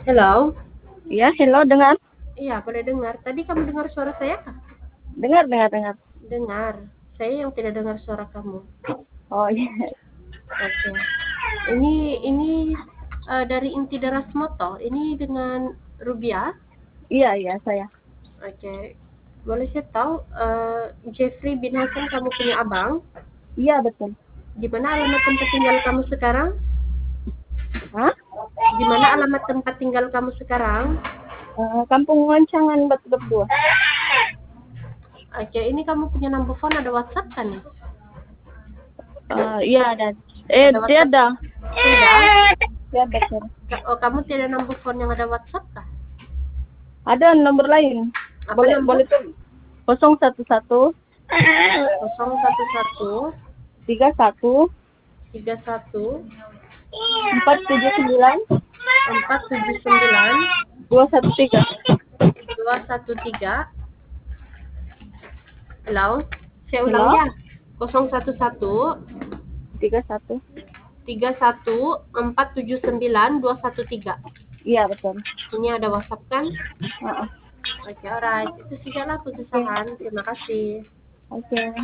Halo? Iya, hello, dengar? Iya, boleh dengar. Tadi kamu dengar suara saya kah? Dengar. Dengar. Saya yang tidak dengar suara kamu. Oh iya, Oke. Ini dari Inti Deras Moto. Ini dengan Rubia. iya saya. Oke. Boleh saya tahu Jeffrey bin Hasan kamu punya abang? Iya betul. Di mana alamat tempat tinggal kamu sekarang? Hah? Di mana alamat tempat tinggal kamu sekarang? Kampung Wancangan Batu Berdua. Oke, ini kamu punya number phone ada WhatsApp kan nih? Iya ada. Ada WhatsApp? Tiada. Tidak. Tiada, sir. Oh, kamu tidak number phone yang ada WhatsApp kah? Ada nomor lain. Apa Boleh tuh. 011 011 31 31 479 479 213. 213. Halo, saya Halo? ulang ya. 011 31. 31 479 213. Iya betul. Ini ada WhatsApp kan? Heeh. Oke, alright. Itu sajalah perusahaan. Terima kasih. Oke.